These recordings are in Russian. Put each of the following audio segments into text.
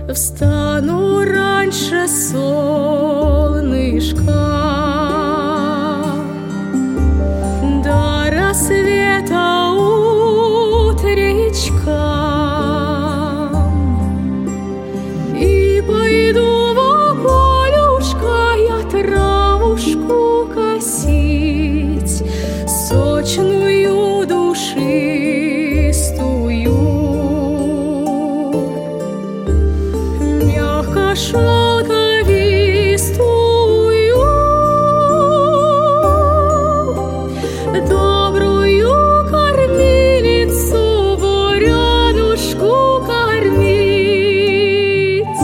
Встану раньше солнышка, до рассвета утречка, и пойду в полюшко я травушку косить, сочную душистую. Шелковистую, добрую кормилицу, буренушку кормить.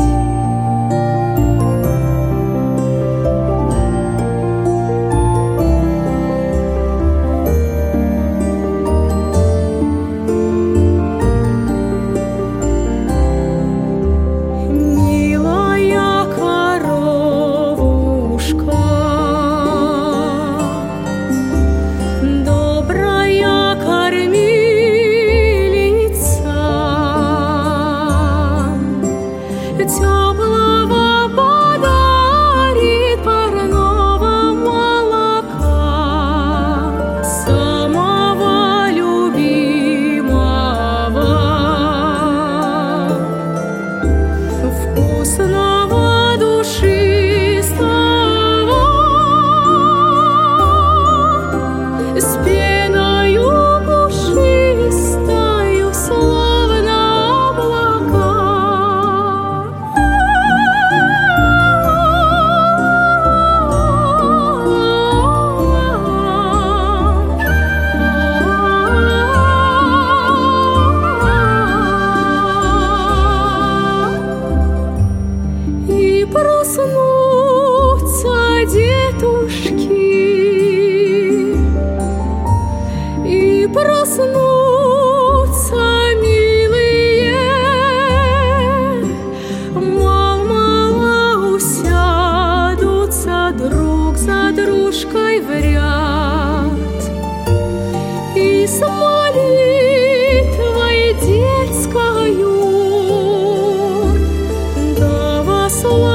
Теплого подарит парного молока, самого любимого, вкусного, душистого, с пеною пушистою, словно облака. Проснутся детушки, и проснутся милые, мало-мало усядутся друг за дружкой в ряд, и с молитвой детскою да во славу